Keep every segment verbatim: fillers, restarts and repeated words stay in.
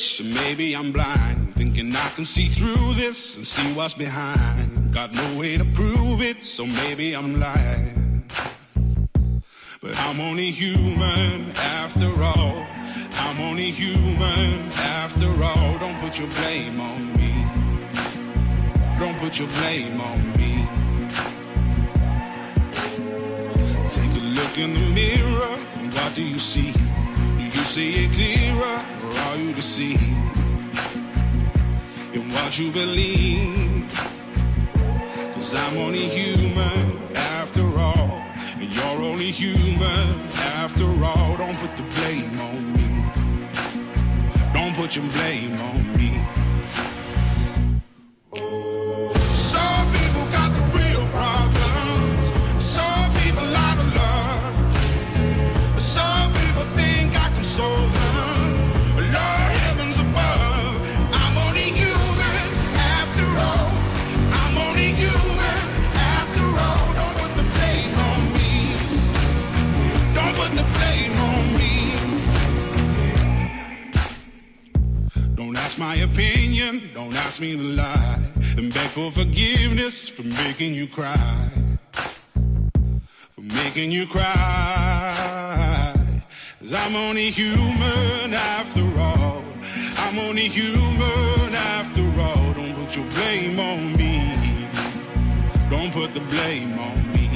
foolish, and maybe I'm blind, thinking I can see through this and see what's behind. Got no way to prove it, so maybe I'm lying. But I'm only human after all. I'm only human after all. Don't put your blame on me. Don't put your blame on me. Take a look in the mirror, what do you see? Do you see it clearer, or are you deceived in what you believe? 'Cause I'm only human after all, and you're only human after all. Don't put the blame on me. Don't put your blame on me. Some people got the real problems. Some people out of love. Some people think I can solve them. Lord, heavens above, I'm only human after all. I'm only human after all. Don't put the blame on me. Don't put the blame on me. Don't ask my opinion, don't ask me to lie, and beg for forgiveness for making you cry, for making you cry. 'Cause I'm only human after all. I'm only human after all. Don't put your blame on me. Don't put the blame on me.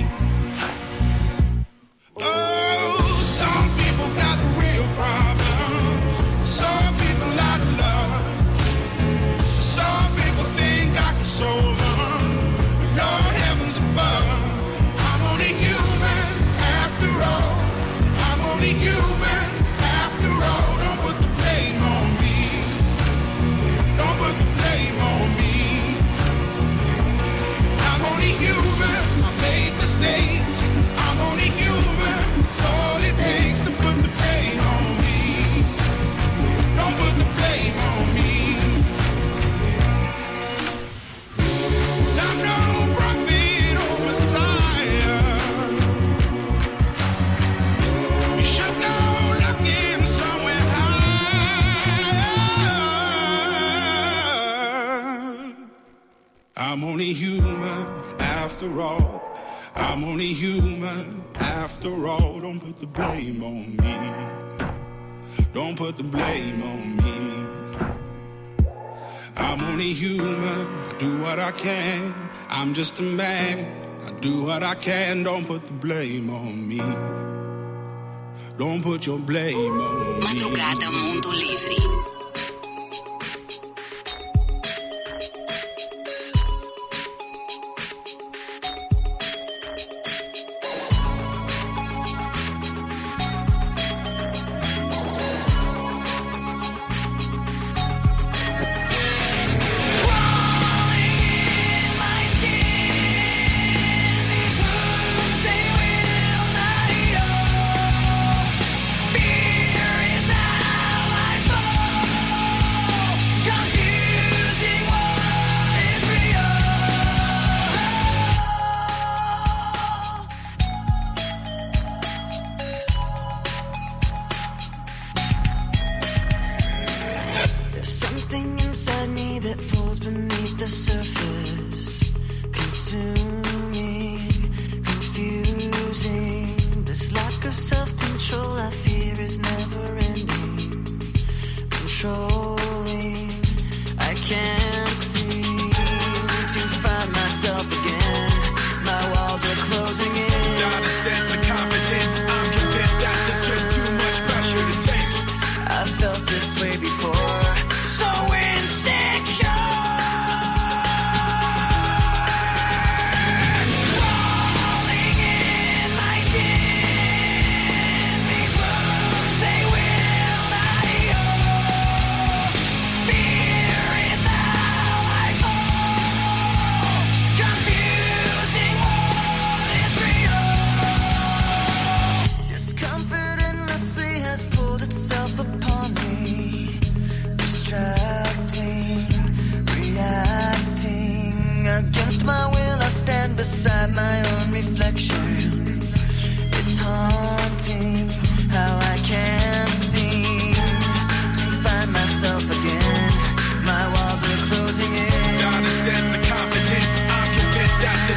Oh, some people got the real problems. Some people out of love. Some people think I can solve them. Lord, heavens above, I'm only human after all. I'm only human after all. Don't put the blame on me. Don't put the blame on me. I'm only human. I made mistakes. I'm only human. It's all it takes to put the blame on me. Don't put the blame on me. 'Cause I'm no prophet or Messiah. You should go looking somewhere higher. I'm only human after all. I'm only human after all. Don't put the blame on me. Don't put the blame on me. I'm only human, I do what I can. I'm just a man, I do what I can. Don't put the blame on me. Don't put your blame on me. Madrugada Mundo Livre. Fear is how I fall.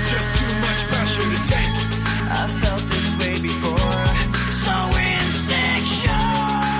It's just too much pressure to take. I felt this way before. So insecure.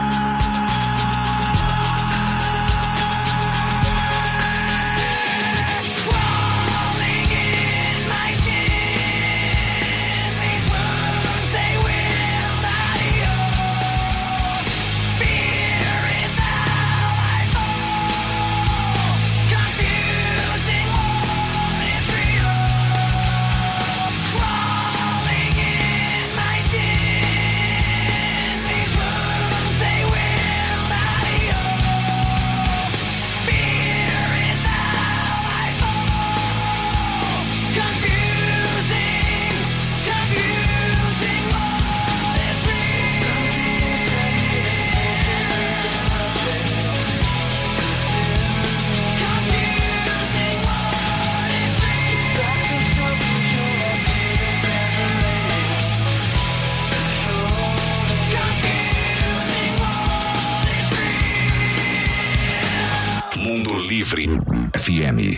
Livre F M.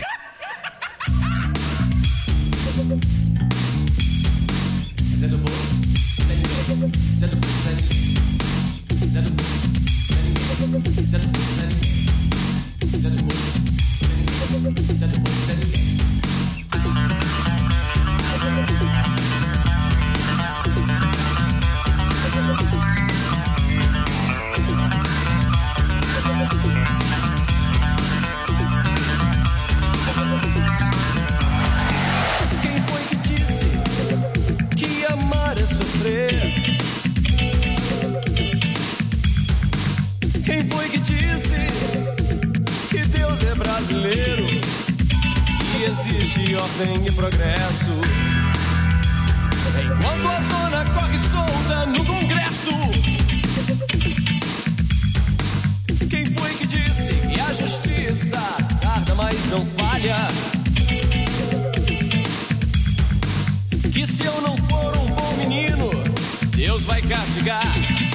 Ordem e progresso. Enquanto a zona corre solta no Congresso. Quem foi que disse que a justiça tarda, mas não falha? Que se eu não for um bom menino, Deus vai castigar.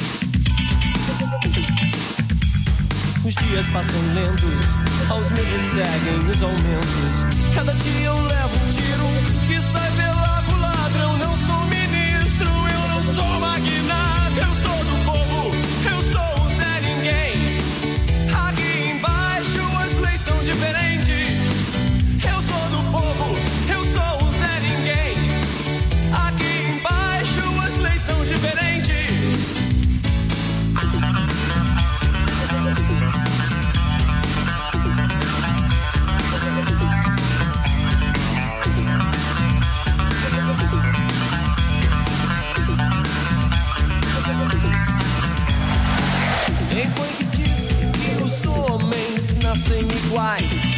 Os dias passam lentos, aos meses seguem os aumentos. Cada dia eu levo um tiro que sai pela culatra. Eu não sou ministro, eu não sou magnata. Eu sou do povo, eu sou o Zé Ninguém. Aqui embaixo as leis são diferentes. Eu sou do povo, eu sou o Zé Ninguém. Aqui embaixo as leis são diferentes. Nascem iguais.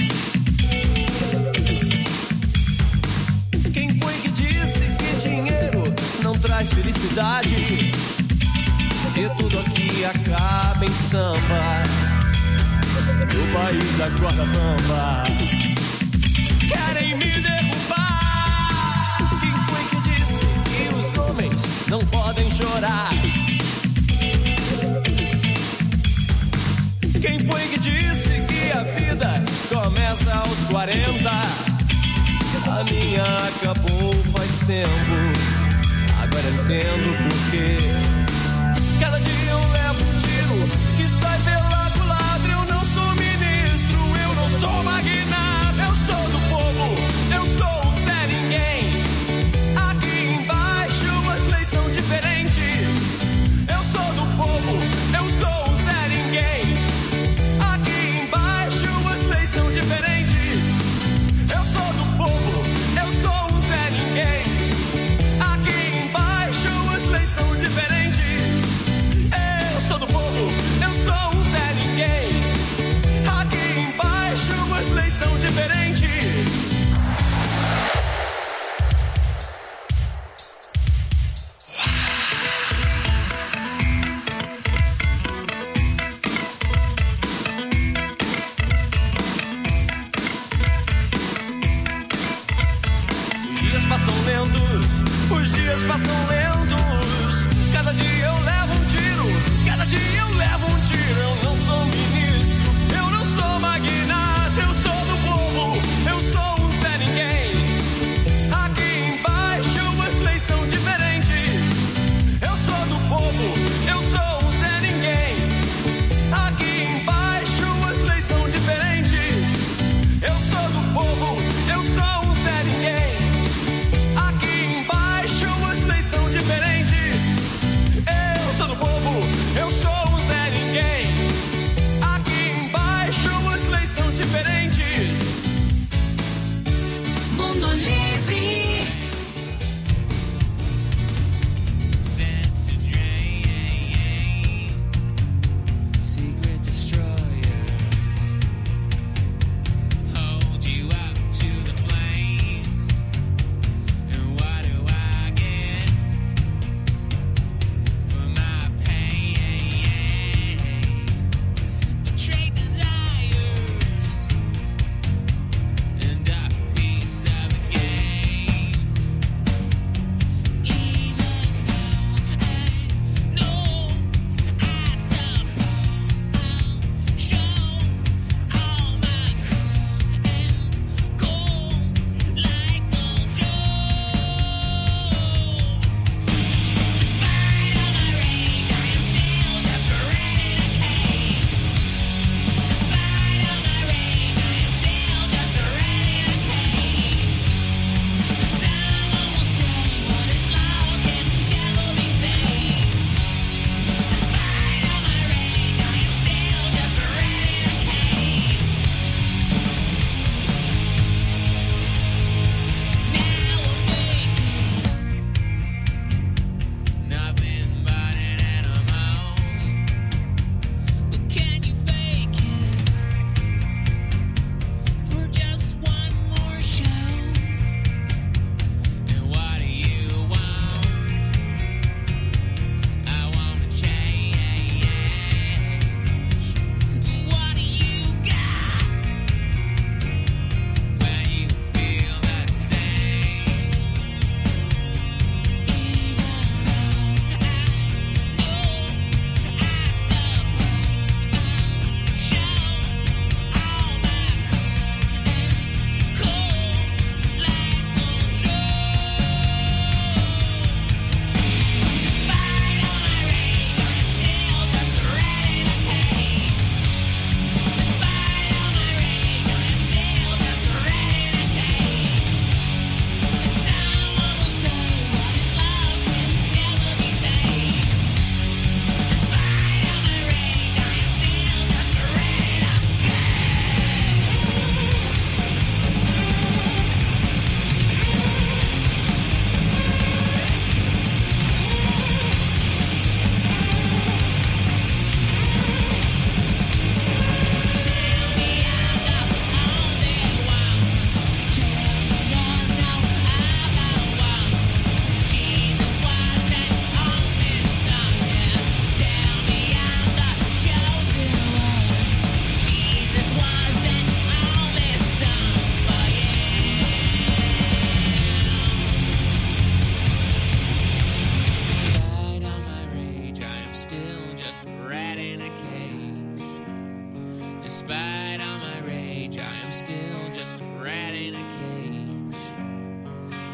Quem foi que disse que dinheiro não traz felicidade? E tudo aqui acaba em samba, no país da corda bamba. Querem me derrubar. Quem foi que disse que os homens não podem chorar? Quem foi que disse que a vida começa aos quarenta? A minha acabou faz tempo. Agora entendo por quê. Cada dia eu levo um tiro que sai pela culatra. Eu não sou ministro, eu não sou magnata. Eu sou do povo, eu sou o Zé Ninguém. Aqui embaixo as leis são diferentes. Eu sou do povo, eu sou o Zé Ninguém. São diferentes. Eu sou do povo, eu sou um Zé Ninguém. Aqui embaixo as leis são diferentes. Eu sou do povo, eu sou um Zé Ninguém. Aqui embaixo as leis são diferentes. Passam lentos, os dias passam lentos. Cada dia eu levo um tiro, cada dia eu levo um tiro. Eu não sou ministro, eu não sou magnata. Eu sou do povo, eu sou um Zé Ninguém. Aqui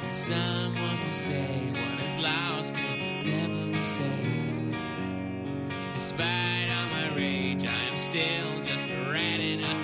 Someone will say what is lost can never be saved. Despite all my rage, I am still just a rat in a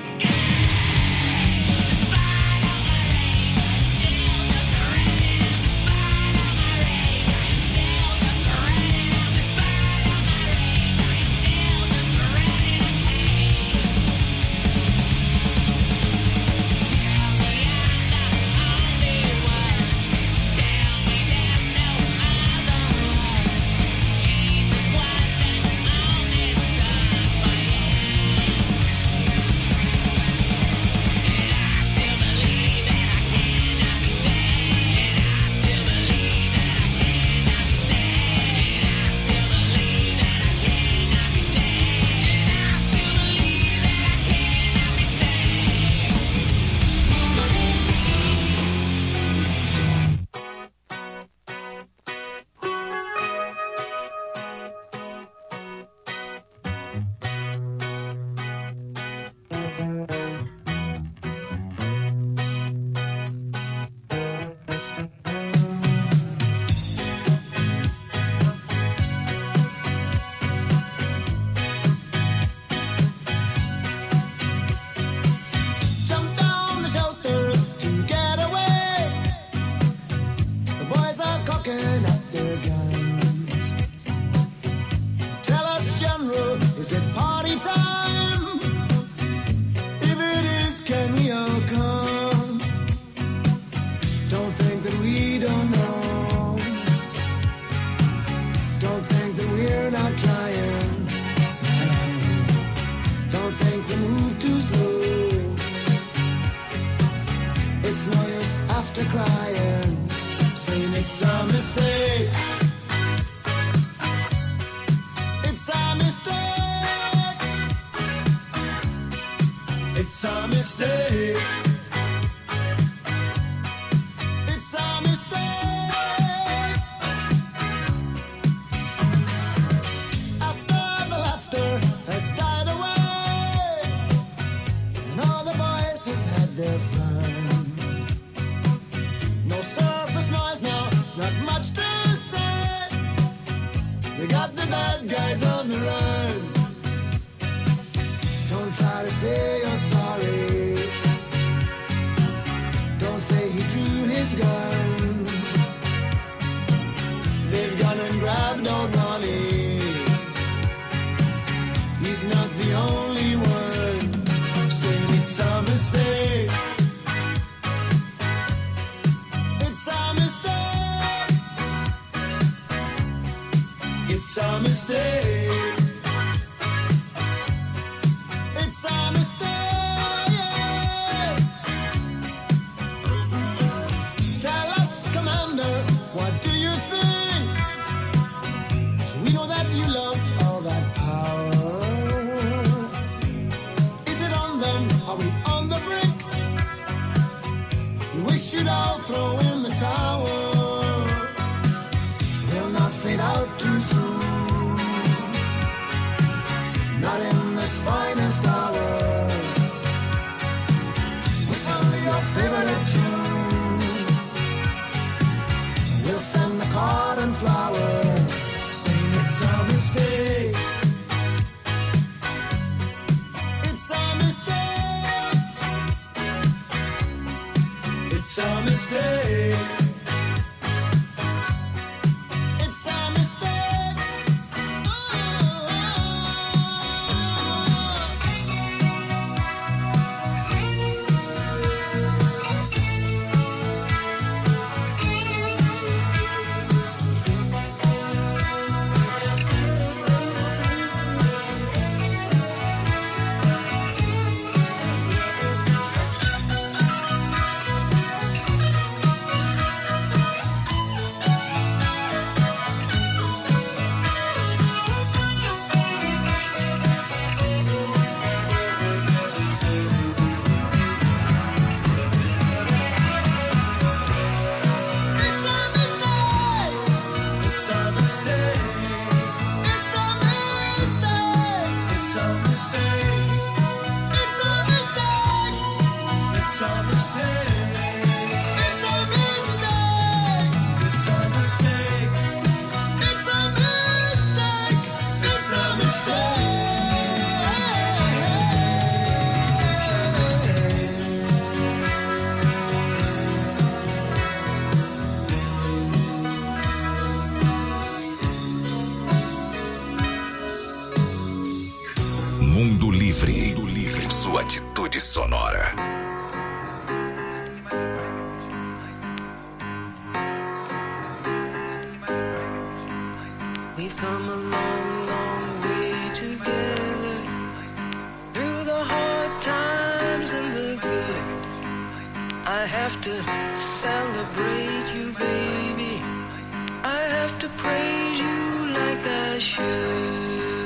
It's a mistake. Livre. Mundo Livre. Sua atitude sonora. We've come a long, long way together, through the hard times and the good. I have to celebrate you, baby. I have to praise you like I should.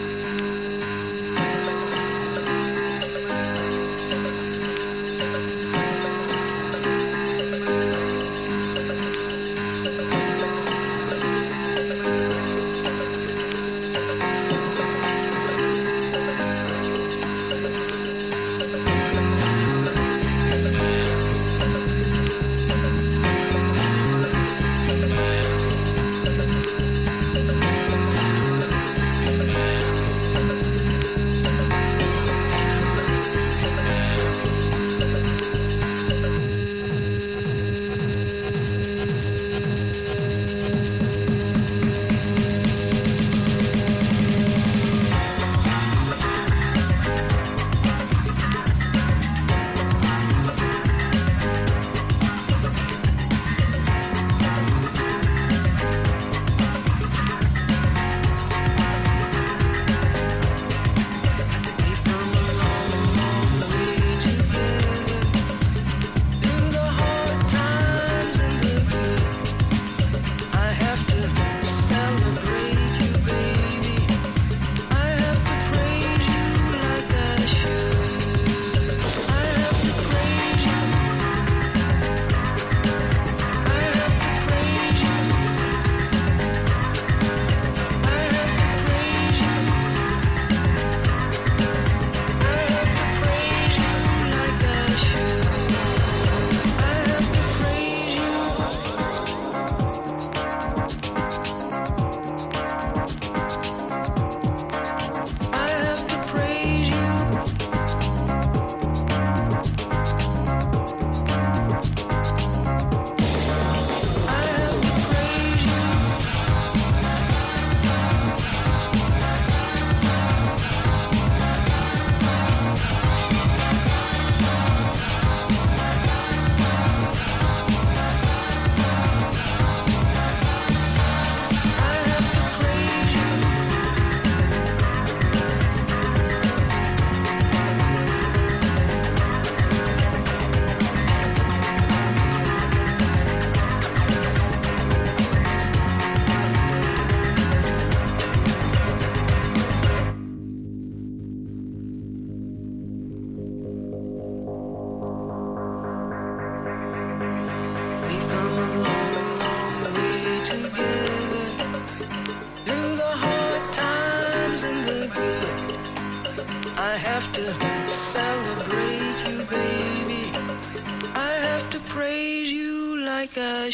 I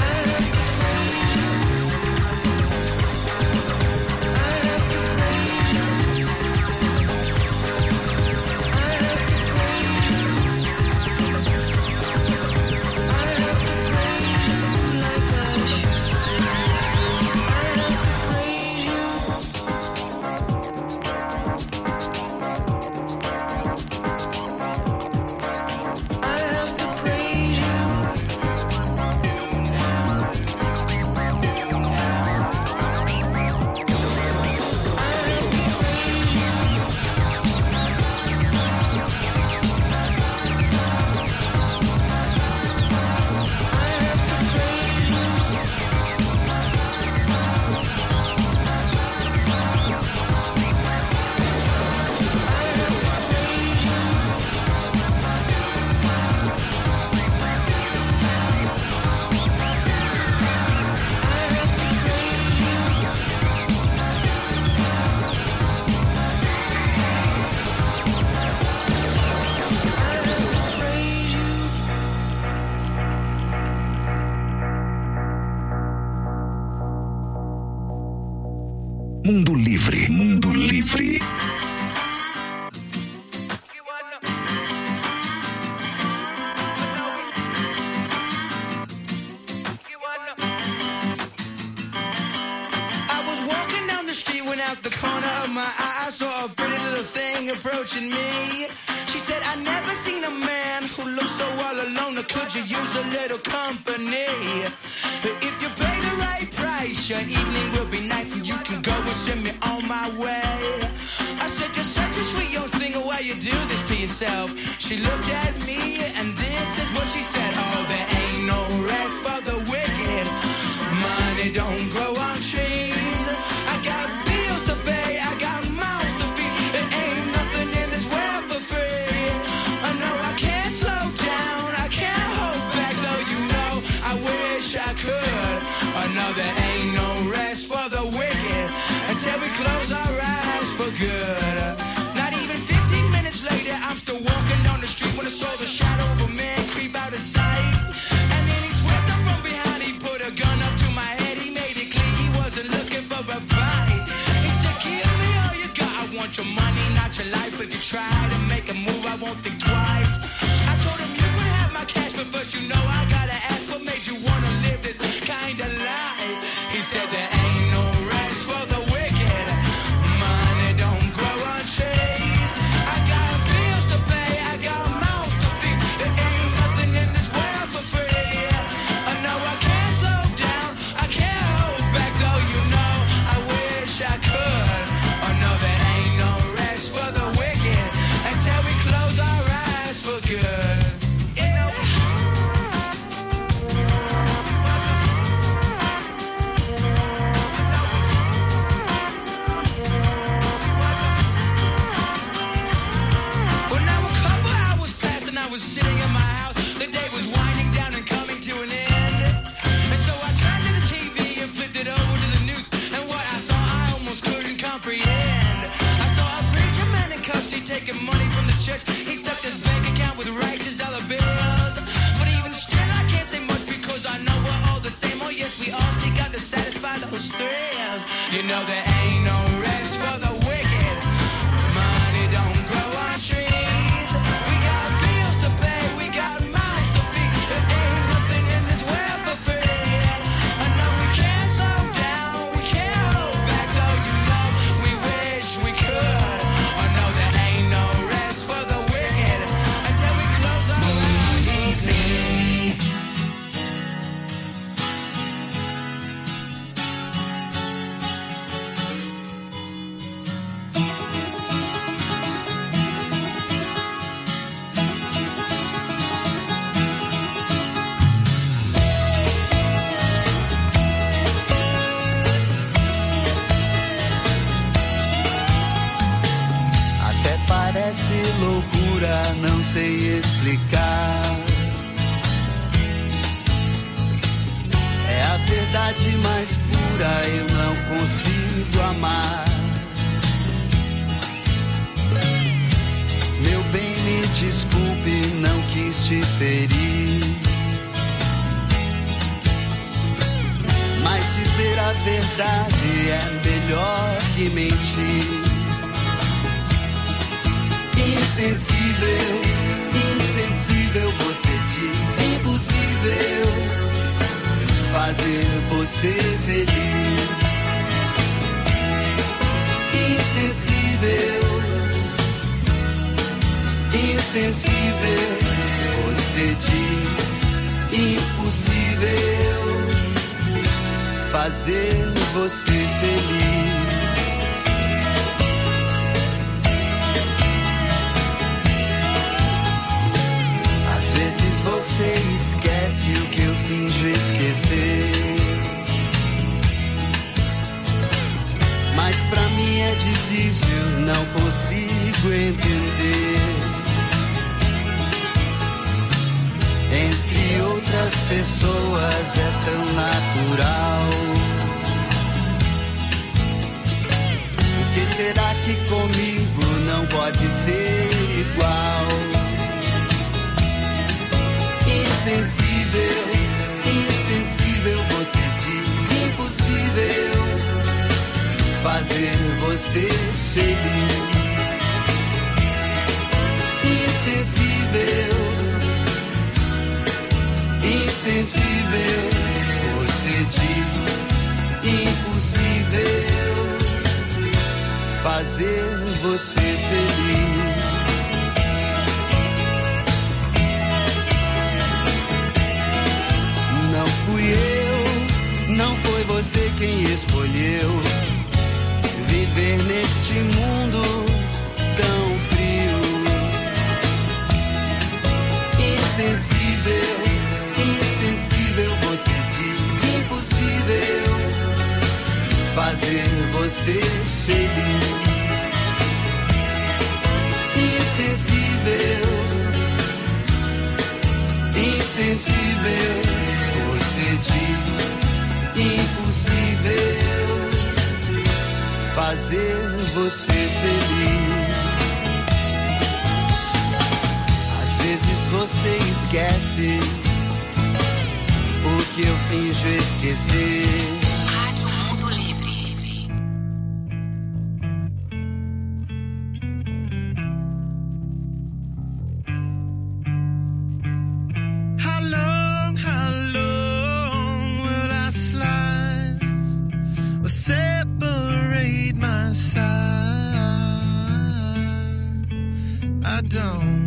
have to praise you. Mundo Livre, Mundo Livre. Out the corner of my eye, I saw a pretty little thing approaching me. She said, I never seen a man who looks so all alone. Or could you use a little company? If you pay the right price, your evening will be nice, and you can go and send me on my way. I said, you're such a sweet young thing, why you do this to yourself? She looked at me, and this is what she said. Oh, there ain't no rest for the wicked. Money don't grow on trees. I got bills to pay, I got mouths to feed. There ain't nothing in this world for free. I know I can't slow down, I can't hold back, though you know I wish I could. I know there ain't no rest for the wicked until we close our eyes for good. Not even fifteen minutes later, I'm still walking down the street when I saw the shadow of a man creep out of sight. And then he swept up from behind, he put a gun up to my head, he made it clear he wasn't looking for a fight. He said, give me all you got, I want your money, not your life. If you try to make a move, I won't think twice. I told him you could have my cash, but first you know I gotta ask, what made you wanna live this kind of life? He said there ain't no rest for the wicked. Money don't grow on trees. I got bills to pay, I got mouths to feed. There ain't nothing in this world for free. I know I can't slow down, I can't hold back, though you know I wish I could. I know there ain't no rest for the wicked until we close our eyes for good. Yeah. Well, now a couple hours passed and I was sitting in my house. The day was winding down and coming to an end. And so I turned to the T V and flipped it over to the news. And what I saw I almost couldn't comprehend. I saw a preacher man in cuffs, he taking money from the church. He stuffed his bank account with righteous dollar bills. But even still I can't say much because I know we're all the same. Oh yes, we all seek out to satisfy those thrills. You know there ain't no rest for the wicked. Money don't grow on trees. We got bills to pay, we got mouths to feed. There ain't nothing in this world for free. I know we can't slow down, we can't hold back, though you know we wish we could. I know there ain't no rest for the wicked until we close our eyes. Até parece loucura, não sei explicar. É a verdade mais pura, eu não consigo amar. Meu bem, me desculpe, não quis te ferir. Mas dizer a verdade é melhor que mentir. Insensível, insensível, você diz impossível fazer você feliz. Insensível, insensível, você diz impossível fazer você feliz. Às vezes você esquece o que eu finjo esquecer. Mas pra mim é difícil, não consigo entender. Entre outras pessoas é tão natural. Por que será que comigo não pode ser igual? Insensível, insensível, você diz impossível fazer você feliz. Insensível, insensível, você diz impossível fazer você feliz. Não fui eu, não foi você quem escolheu viver neste mundo tão frio. Insensível, insensível, você diz impossível fazer você feliz. Insensível, insensível, você diz impossível fazer você feliz. Às vezes você esquece o que eu finjo esquecer. Rádio Mundo Livre. How long, how long will I slide or separate my side? I don't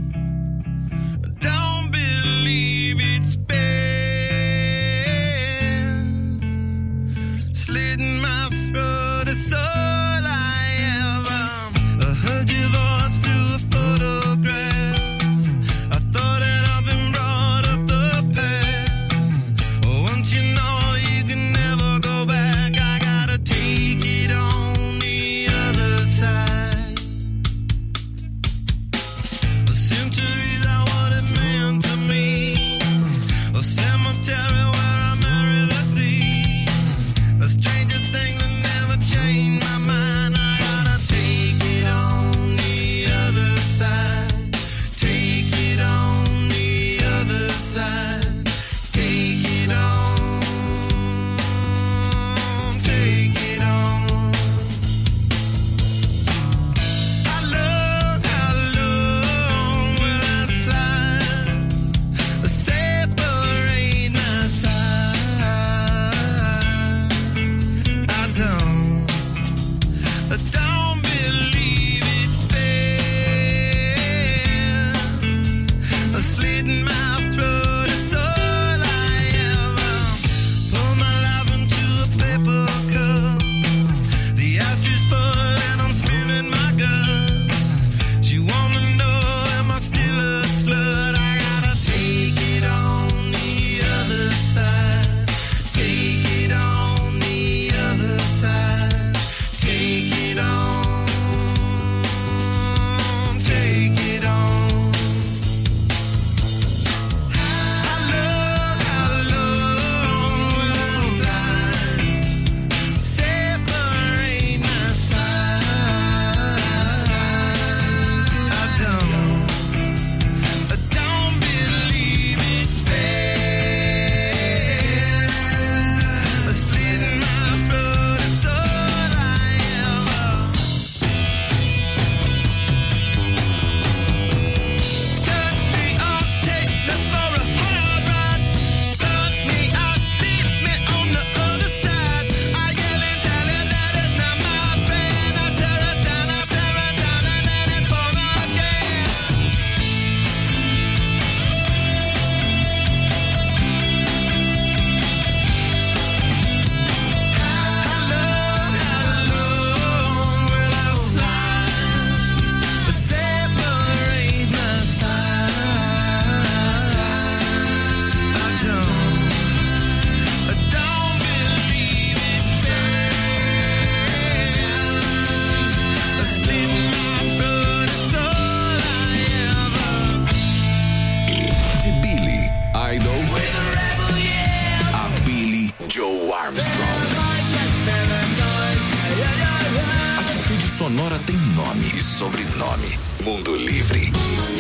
sonora tem nome e sobrenome. Mundo Livre.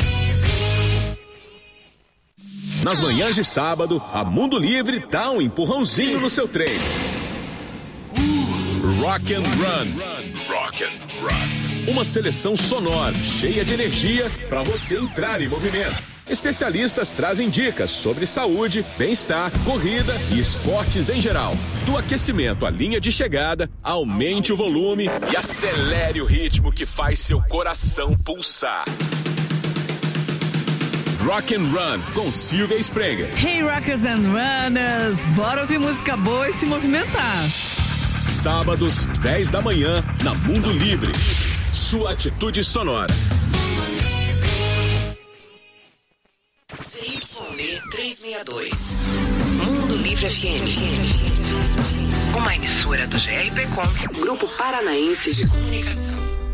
Nas manhãs de sábado, a Mundo Livre dá um empurrãozinho no seu treino. Rock and Run. Rock and Run. Uma seleção sonora, cheia de energia para você entrar em movimento. Especialistas trazem dicas sobre saúde, bem-estar, corrida e esportes em geral. Do aquecimento à linha de chegada, aumente o volume e acelere o ritmo que faz seu coração pulsar. Rock and Run com Silvia Sprenger. Hey Rockers and Runners, bora ouvir música boa e se movimentar. Sábados, dez da manhã, na Mundo Livre. Sua atitude sonora. C Y D trezentos e sessenta e dois. Mundo Livre F M. Uma emissora do G R P Com, Grupo Paranaense de Comunicação.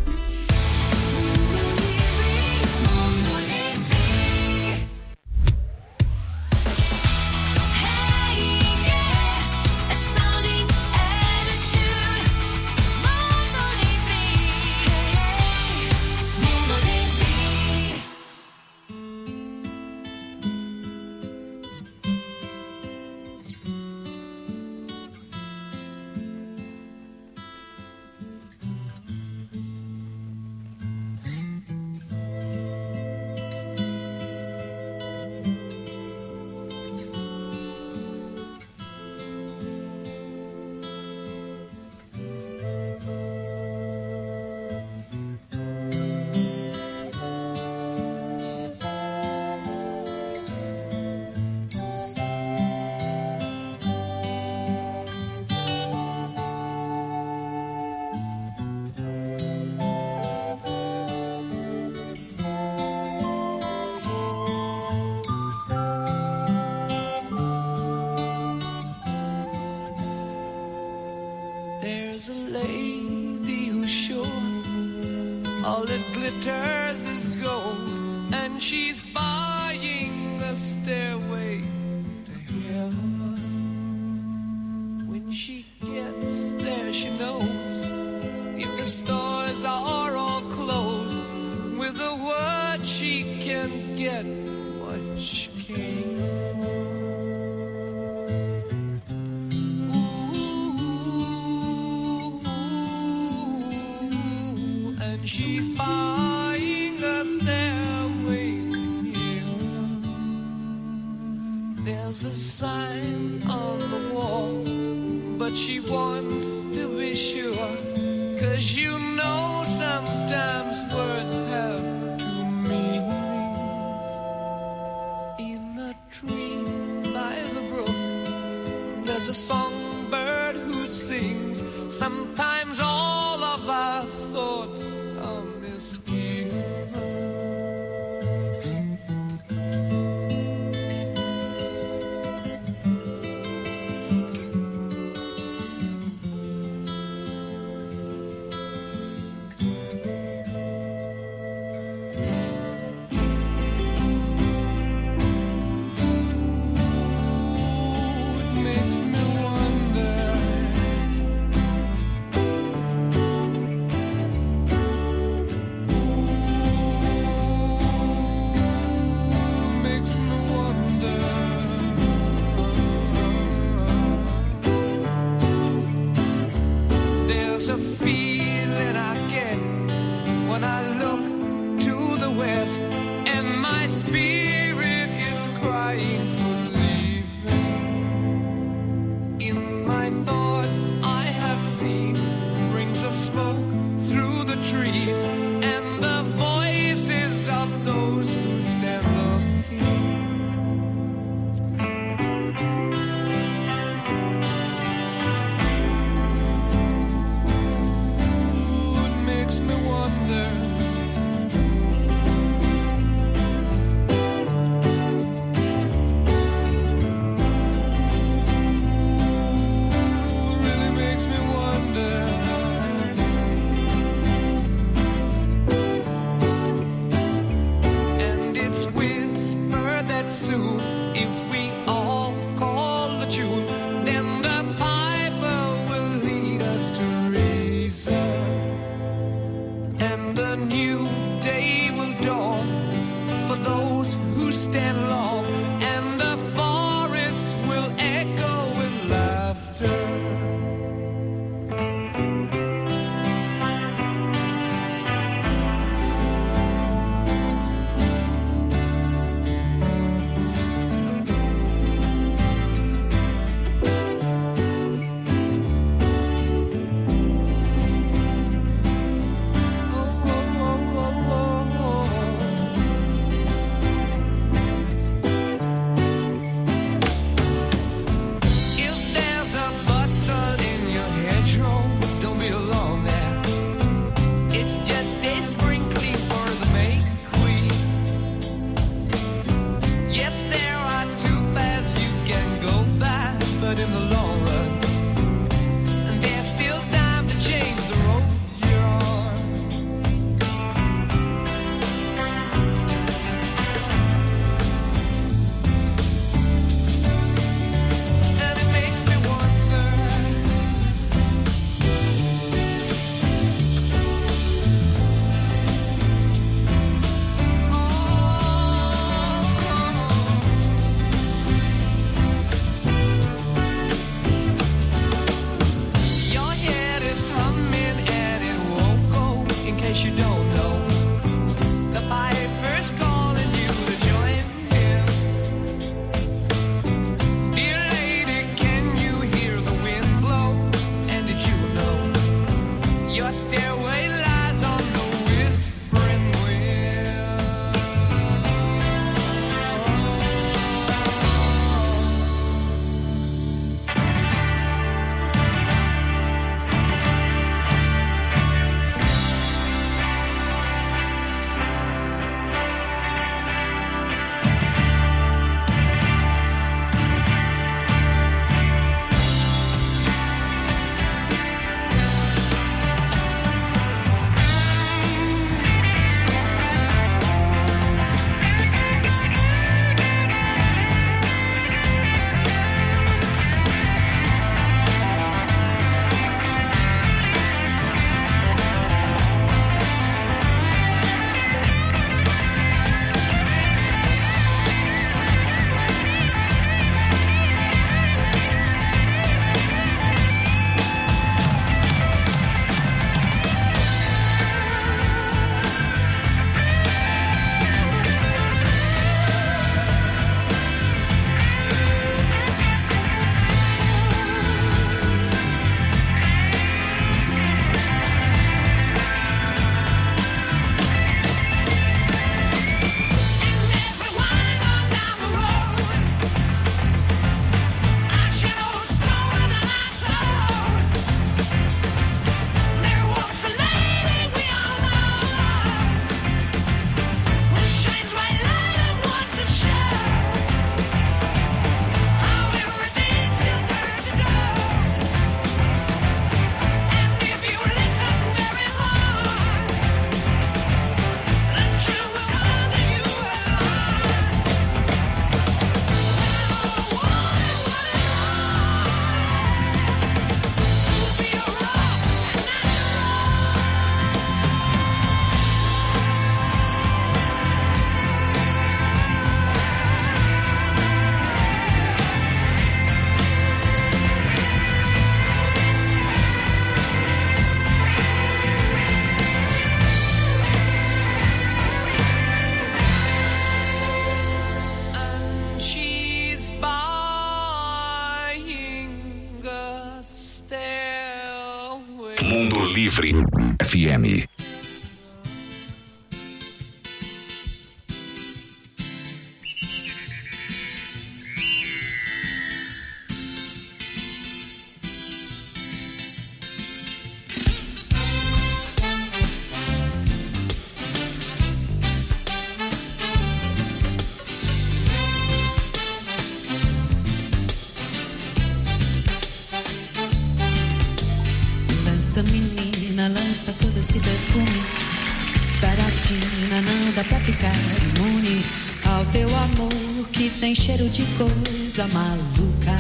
There's a lady who's sure all that glitters is gold, and she's buying a stairway to heaven. When she gets there, she knows if the stores are all closed, with a word she can get what she came for. She's buying a stairway here. There's a sign on the wall, but she wants to be sure, 'cause you know sometimes words have two meanings. In a tree by the brook, there's a songbird who sings. Sometimes all of our thoughts a feeling I get when I look to the west, and my spirit is crying for leaving. In my thoughts I have seen rings of smoke through the trees, and the voices of those who stand up here. Soon, if we all call the tune, then the piper will lead us to reason, and a new day will dawn for those who stand long, and the forests will echo with laughter. It's just a sprinkling for the May Queen. Yes, there are two paths you can go by, but in the long run, there's still time to change the road you're on. And it makes me wonder, your head is humming and it won't go. In case you don't know, the piper's calling you to join him. Dear lady, can you hear the wind blow? And did you know your stairway lies on the whispering wind? And she's buying a stairway. Mundo Livre F M. Lança, menina, lança todo esse perfume. Disparatina, não dá pra ficar imune ao teu amor que tem cheiro de coisa maluca.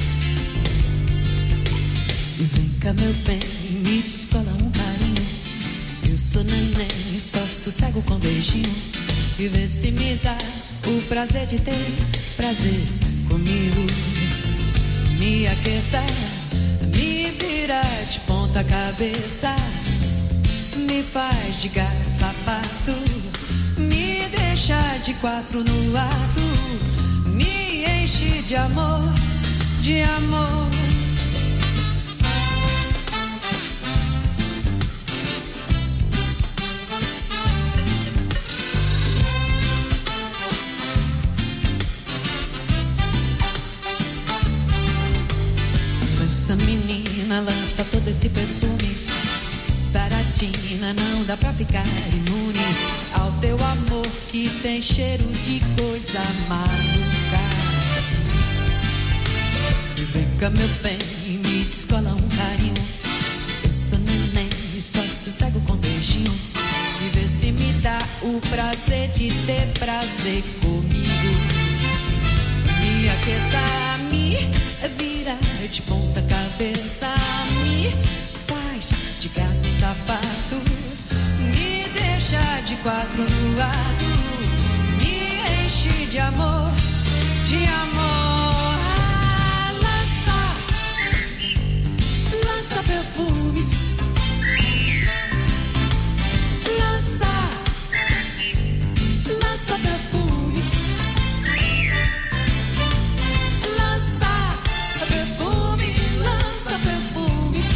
E vem cá, meu bem, me descola um carinho. Eu sou neném, só sossego com beijinho. E vê se me dá o prazer de ter prazer comigo. Me aqueça, me vira de ponta cabeça, me faz de gato sapato, me deixa de quatro no ato, me enche de amor, de amor. Lança, menina, lança todo esse perfume. Disparatina, não dá pra ficar imune ao teu amor que tem cheiro de coisa maluca. E vem cá, meu bem, me descola um carinho. Eu sou neném, só sossego com beijinho. E vê se me dá o prazer de ter prazer comigo. Me aqueça, me vira de ponta cabeça, me faz de gato e sapato, me deixa de quatro no lado, me enche de amor, de amor. Ah, lança, lança perfumes, lança, lança perfumes, lança perfume, lança perfumes,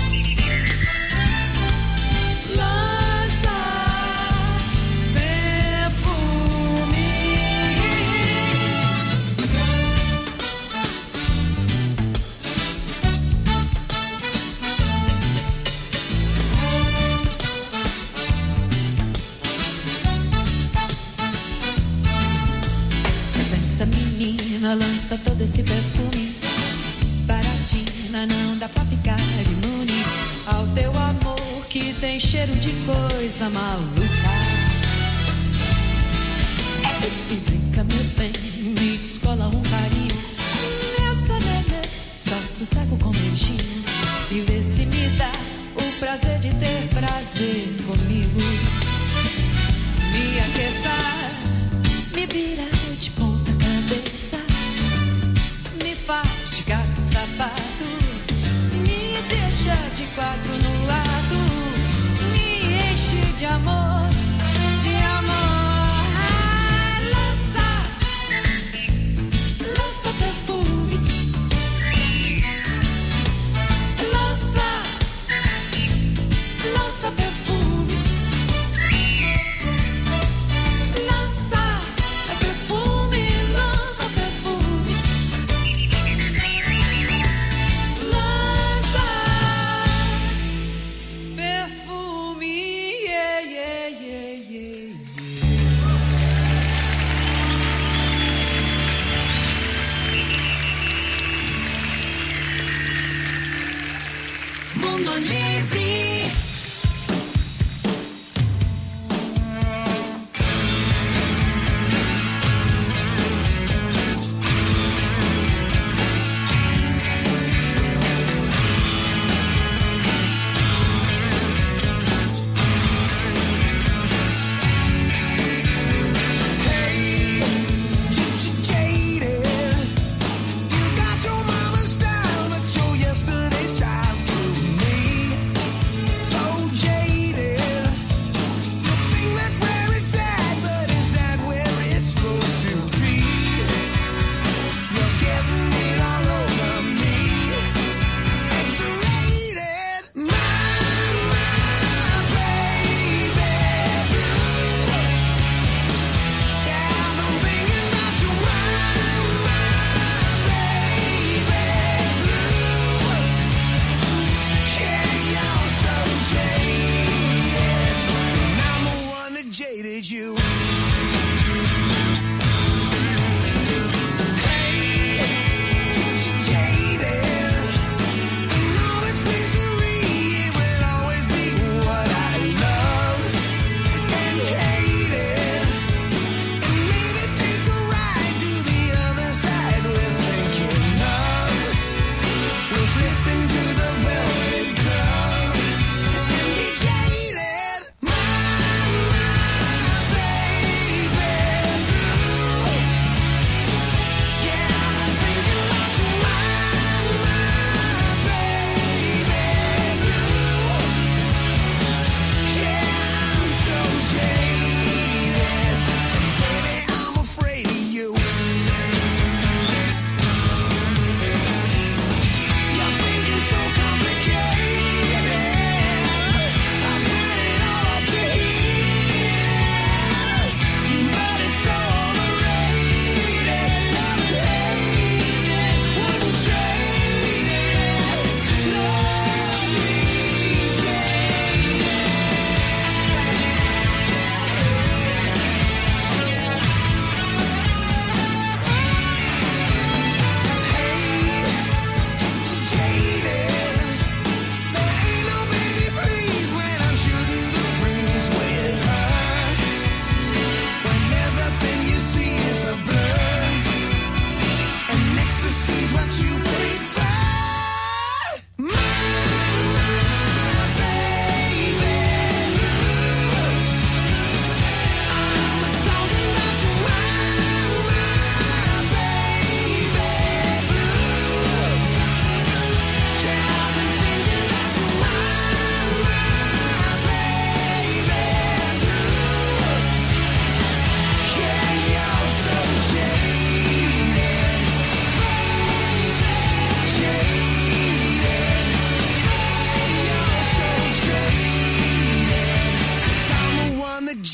lança perfume. Essa menina lança todo esse perfume, disparadina, não dá pra ficar imune ao teu amor que tem cheiro de coisa maluca. E vem cá, meu bem, me descola um carinho. Nessa nenê, só sossego com beijinho. E vê se me dá o prazer de ter prazer comigo. Me aqueça, me vira de ponta cabeça, me faz de gato e sapato, me deixa de quatro no lado, me enche de amor, de amor. Ah, lança, lança perfumes, lança, lança perfumes, lança perfume, lança perfumes, lança perfume, yeah, yeah, yeah, yeah, Mundo Livre. Jaded you. Into the velvet glove and be jaded. My, my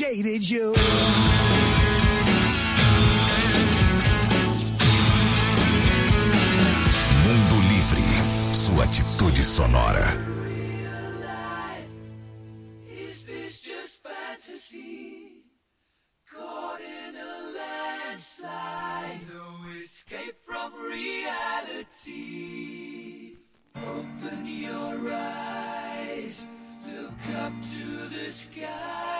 jaded you. Mundo Livre, sua atitude sonora. Is this just fantasy? Caught in a landslide, no escape from reality. Open your eyes, look up to the sky.